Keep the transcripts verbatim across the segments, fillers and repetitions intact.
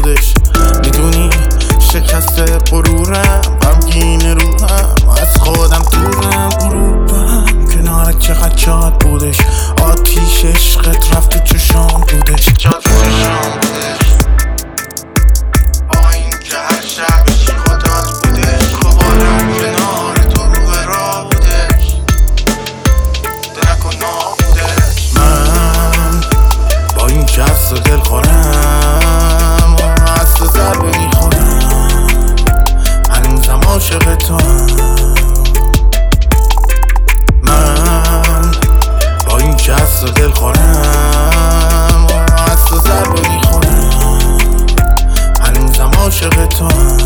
خودش. میدونی شکست غرورم، غمگین روحم، از خودم دورم. غروبم کنار چقدر شاد بودش، آتیش عشقت رفت تو چشام بودش، جاد تو چشام بودش. با این که هر شبش خودات بودش، خوابالم کنار تو رو به راه بودش، درک و نا بودش. من با این که از تو دل خورم و از تو ضربه میخورم، هنوزم عاشق تو هم. من با این که از تو دل خورم و از تو ضربه میخورم، هنوزم عاشق تو هم.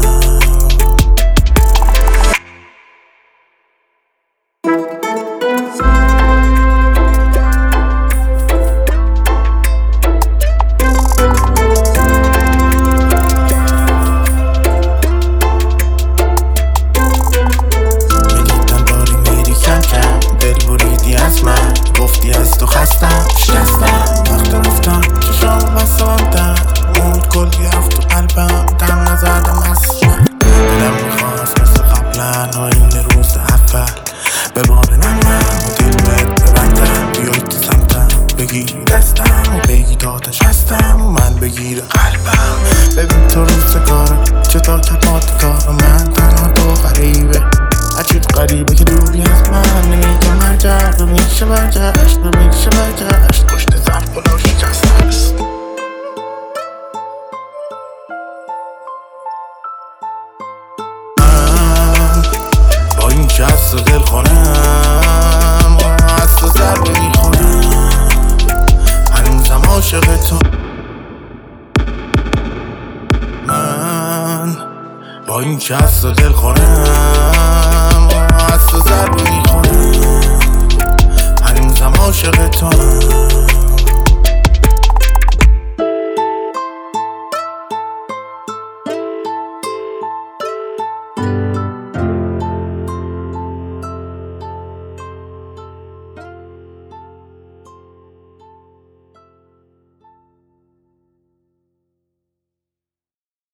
گفتی از تو خستم، شکستم، وقت رفتم چشام بستم در مود، کلی رفت تو قلبم، دم نزدم اصلا. دلم میخواست مثل قبلا و این روز اول به بار نمم و دل بهت ببندم، بیای تو سمتم بگیری دستم و بگی دادش هستم و من بگیر قلبم. ببین تو روز کارم چطور کپات کارم، من تنها تو غریبه، عجیب غریبه که دوری از من. نمیگم برگرد، نمیشه برگشت، نمیشه برگشت، پشت ظرف پلو شکسته است. من با این که از تو دل خورم و از تو ضربه میخورم، هنوزم عاشق تو. من با این که از تو دل خورم و از تو ضربه میخورم، هنوزم عاشق تو هم.